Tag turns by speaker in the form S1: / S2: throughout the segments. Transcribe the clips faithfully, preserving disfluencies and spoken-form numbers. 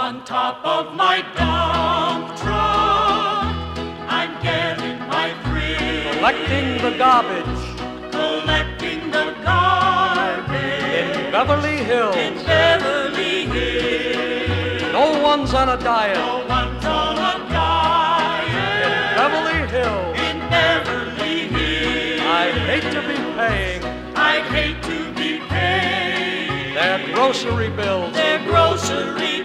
S1: On top of my dump truck, I'm getting my thrill.
S2: Collecting the garbage.
S1: Collecting the garbage.
S2: In Beverly Hills.
S1: In Beverly Hills.
S2: No one's on a diet.
S1: No one's on a diet.
S2: In Beverly Hills.
S1: In Beverly Hills.
S2: I hate to be paying.
S1: I hate to be paying.
S2: Their grocery bills.
S1: Their grocery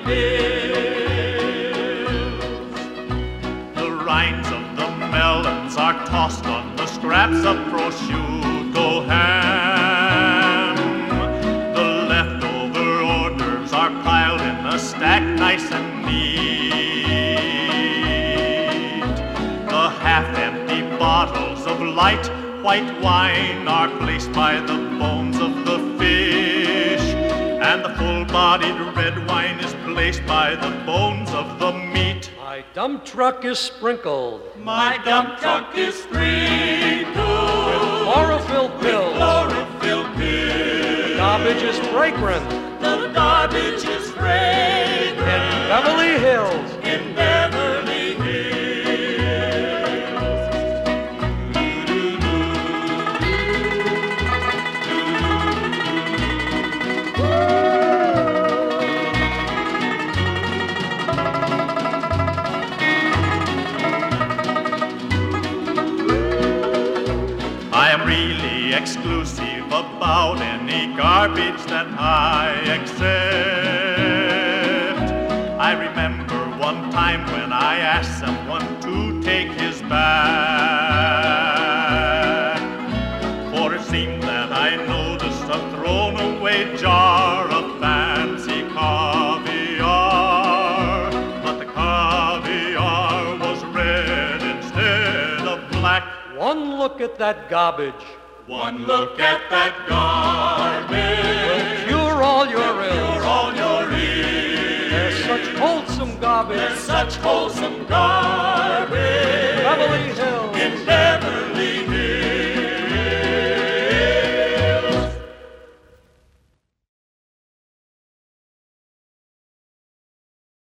S1: bills.
S3: The rinds of the melons are tossed on the scraps of prosciutto ham. The leftover hors d'oeuvres are piled in a stack nice and neat. The half-empty bottles of light white wine are placed by the bones of the fish, and the full-bodied red wine is placed by the bones of the meat.
S2: My dump truck is sprinkled.
S1: My dump truck is sprinkled
S2: With chlorophyll pills.
S1: Chlorophyll pills.
S2: The garbage is fragrant.
S1: The garbage is fragrant.
S2: In Beverly Hills.
S1: In Beverly Hills.
S3: I am really exclusive about any garbage that I accept. I remember one time when I asked someone to take his back, for it seemed that I noticed a thrown-away jar of fancy caviar, but the caviar was red instead of black.
S2: One look at that garbage.
S1: One look at that garbage
S2: Will cure all your ills.
S1: cure all your ills.
S2: There's such wholesome garbage.
S1: There's such wholesome garbage
S2: Beverly Hills.
S1: in Beverly